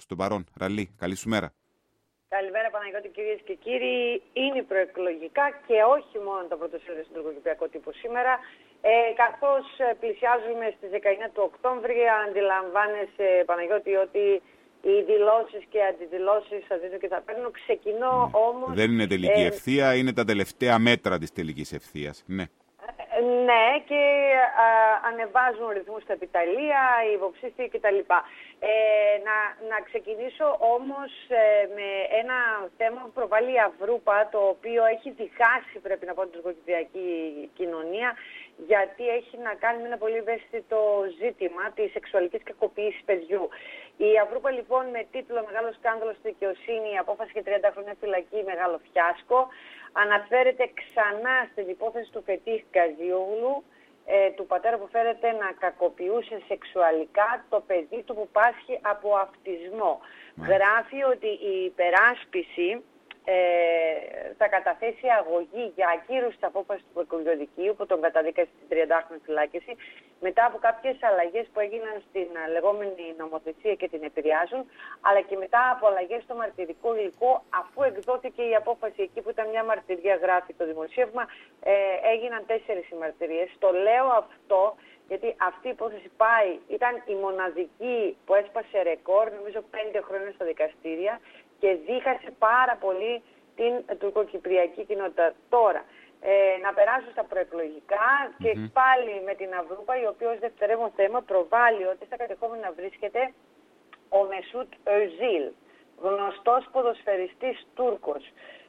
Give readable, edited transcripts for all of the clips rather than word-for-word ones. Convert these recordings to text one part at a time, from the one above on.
στον παρόν ραλί. Καλή σου μέρα. Καλημέρα Παναγιώτη, κυρίες και κύριοι. Είναι προεκλογικά και όχι μόνο το πρωτοσέλιδο στον τουρκοκυπριακό τύπο σήμερα. Καθώς πλησιάζουμε στις 19 του Οκτώβρη, αντιλαμβάνεσαι Παναγιώτη ότι οι δηλώσεις και αντιδηλώσεις θα δίνω και θα παίρνω. Ξεκινώ όμως... Δεν είναι τελική ευθεία, είναι τα τελευταία μέτρα της τελικής ευθείας. Ναι. Ναι, και ανεβάζουν ρυθμούς στα επιταλεία, οι υποψήφοι κτλ. Να ξεκινήσω όμως με ένα θέμα που προβάλλει η Αυρούπα, το οποίο έχει διχάσει, πρέπει να πω, την τουρκοκυπριακή κοινωνία, γιατί έχει να κάνει με ένα πολύ ευαίσθητο ζήτημα της σεξουαλικής κακοποίησης παιδιού. Η Αυρούπα λοιπόν με τίτλο «Μεγάλο σκάνδαλο στη δικαιοσύνη, απόφαση και 30 χρόνια φυλακή, μεγάλο φιάσκο», αναφέρεται ξανά στην υπόθεση του Φετίχ Γκαζιόγλου, του πατέρα που φέρεται να κακοποιούσε σεξουαλικά το παιδί του που πάσχει από αυτισμό. Γράφει ότι η υπεράσπιση θα καταθέσει αγωγή για ακύρωση της απόφασης του Προκυριοδικείου που τον καταδίκασε στην 30χρονη φυλάκιση μετά από κάποιες αλλαγές που έγιναν στην λεγόμενη νομοθεσία και την επηρεάζουν, αλλά και μετά από αλλαγές στο μαρτυρικό υλικό, αφού εκδόθηκε η απόφαση εκεί που ήταν μια μαρτυρία, γράφει το δημοσίευμα, έγιναν 4 οι μαρτυρίες. Το λέω αυτό γιατί αυτή η υπόθεση ήταν η μοναδική που έσπασε ρεκόρ, νομίζω 5 χρόνια στα δικαστήρια, και δίχασε πάρα πολύ την τουρκοκυπριακή κοινότητα. Τώρα, να περάσω στα προεκλογικά και πάλι με την Αυρούπα, η οποία ως δευτερεύον θέμα προβάλλει ότι στα κατεχόμενα βρίσκεται ο Μεσούτ Özil, γνωστός ποδοσφαιριστής Τούρκος.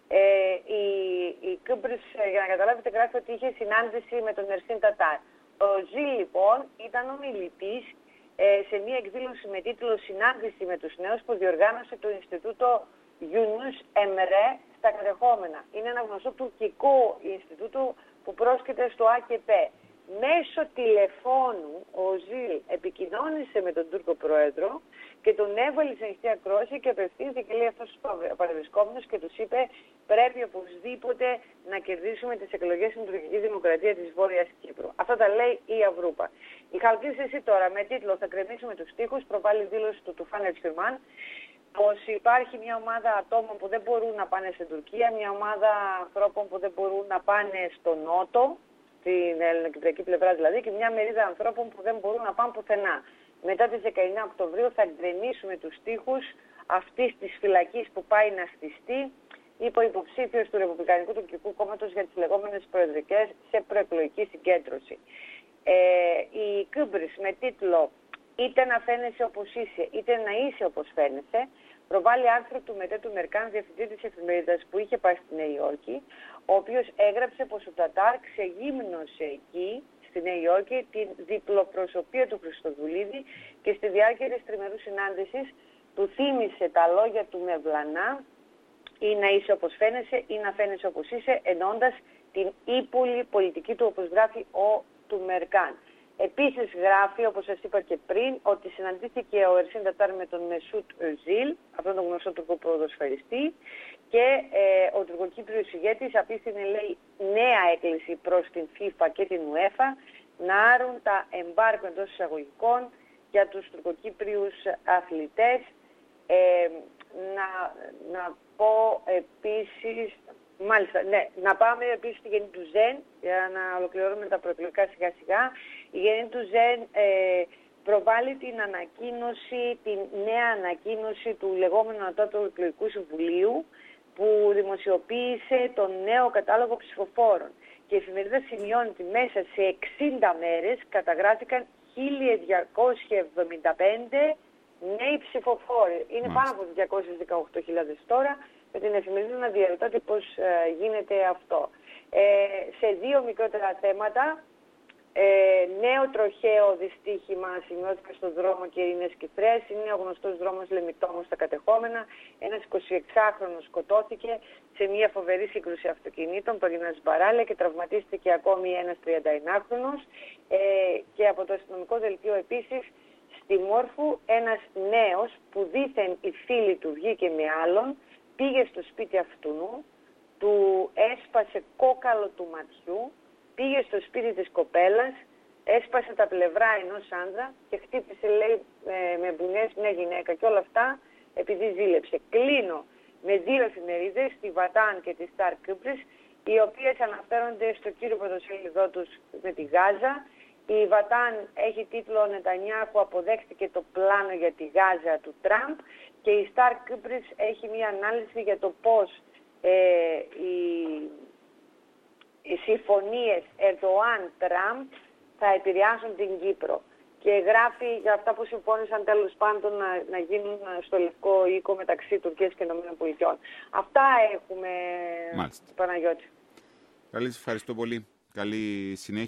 Η Κύπρος, για να καταλάβετε, γράφει ότι είχε συνάντηση με τον Ερσίν Τατάρ. Ο Özil λοιπόν ήταν ομιλητής σε μια εκδήλωση με τίτλο «Συνάντηση με τους νέους» που διοργάνωσε το Ινστιτούτο Yunus Emre στα κατεχόμενα. Είναι ένα γνωστό τουρκικό Ινστιτούτο που πρόσκειται στο ΑΚΠ. Μέσω τηλεφώνου ο Özil επικοινώνησε με τον Τούρκο Πρόεδρο και τον έβαλε σε ανοιχτή ακρόαση και απευθύνθηκε, λέει, αυτός στους παρευρισκόμενους και τους είπε: πρέπει οπωσδήποτε να κερδίσουμε τις εκλογές στην τουρκική δημοκρατία της Βόρειας Κύπρου. Αυτά τα λέει η Αυρούπα. Η Χαλκίδης τώρα με τίτλο «Θα κρεμίσουμε τους τοίχους» προβάλλει δήλωση του Τουφάν Ελτσιρμάν πως υπάρχει μια ομάδα ατόμων που δεν μπορούν να πάνε στην Τουρκία, μια ομάδα ανθρώπων που δεν μπορούν να πάνε στο Νότο, στην ελληνοκυπριακή πλευρά δηλαδή, και μια μερίδα ανθρώπων που δεν μπορούν να πάνε πουθενά. Μετά τις 19 Οκτωβρίου θα γκρεμίσουμε τους τοίχους αυτής της φυλακής που πάει να στιστεί, είπε ο υποψήφιος του Ρεπουμπλικανικού Τουρκικού Κόμματος για τις λεγόμενες προεδρικές σε προεκλογική συγκέντρωση. Η Κύπρος με τίτλο «Είτε να φαίνεσαι όπως είσαι, είτε να είσαι όπως φαίνεσαι», προβάλλει άρθρο του Μετέτου Μερκάν, διευθυντή της εφημερίδας που είχε πάει στη Νέα Υόρκη, ο οποίος έγραψε πως ο Τατάρ ξεγύμνωσε εκεί, στη Νέα Υόρκη, την διπλοπροσωπία του Χριστοδουλίδη και στη διάρκεια της τριμερούς συνάντησης του θύμισε τα λόγια του Μευλανά, ή να είσαι όπως φαίνεσαι ή να φαίνεσαι όπως είσαι, εννοώντας την ύπουλη πολιτική του, όπως γράφει του Μερκάν. Επίσης γράφει, όπως σας είπα και πριν, ότι συναντήθηκε ο Ερσίν Τατάρ με τον Μεσούτ Özil, αυτόν τον γνωστό τουρκοποδοσφαιριστή, και ο τουρκοκύπριος ηγέτης απίθυνε, λέει, νέα έκκληση προς την FIFA και την UEFA να άρουν τα εμπάργκο εντός εισαγωγικών για τους τουρκοκύπριους αθλητές. Να πω επίσης, μάλιστα, ναι, να πάμε επίσης στη Γενή του Ζεν, για να ολοκληρώνουμε τα προεκλογικά σιγά σιγά. Η Γενή του Ζεν προβάλλει την νέα ανακοίνωση του λεγόμενου Ανώτατου Εκλογικού Συμβουλίου, που δημοσιοποίησε τον νέο κατάλογο ψηφοφόρων. Και η εφημερίδα σημειώνει ότι μέσα σε 60 μέρες καταγράφηκαν 1.275 νέοι ψηφοφόροι. Είναι πάνω από 218.000 τώρα, με την εφημερίδα να διαρωτάται πώς γίνεται αυτό. Σε 2 μικρότερα θέματα, νέο τροχαίο δυστύχημα σημειώθηκε στον δρόμο Κερίνες Κηφρέας. Είναι ο γνωστός δρόμος Λεμιτόμος στα κατεχόμενα. Ένας 26χρονος σκοτώθηκε σε μια φοβερή σύγκρουση αυτοκινήτων, παγινάς μπαράλια, και τραυματίστηκε ακόμη ένας 39χρονος. Και από το αστυνομικό δελτίο επίσης, στη Μόρφου, ένας νέος που δήθεν η φίλη του βγήκε με άλλον, πήγε στο σπίτι αυτού, του έσπασε κόκαλο του ματιού, πήγε στο σπίτι της κοπέλας, έσπασε τα πλευρά ενός άντρα και χτύπησε, λέει, με μπουνιές μια γυναίκα. Και όλα αυτά επειδή ζήλεψε. Κλείνω με δύο εφημερίδες, τη Βατάν και τη Σταρ Κύπρης, οι οποίες αναφέρονται στο κύριο πρωτοσέλιδό τους με τη Γάζα. Η Βατάν έχει τίτλο «Νετανιάχου αποδέχτηκε το πλάνο για τη Γάζα του Τραμπ» και η Σταρ Κύπρης έχει μια ανάλυση για το πώς οι συμφωνίες Ερντοάν-Τραμπ θα επηρεάσουν την Κύπρο. Και γράφει για αυτά που συμφώνησαν τέλος πάντων να γίνουν στο Λευκό Οίκο μεταξύ Τουρκίας και ΗΠΑ. Αυτά έχουμε, Παναγιώτη. Καλή, ευχαριστώ πολύ. Καλή συνέχεια.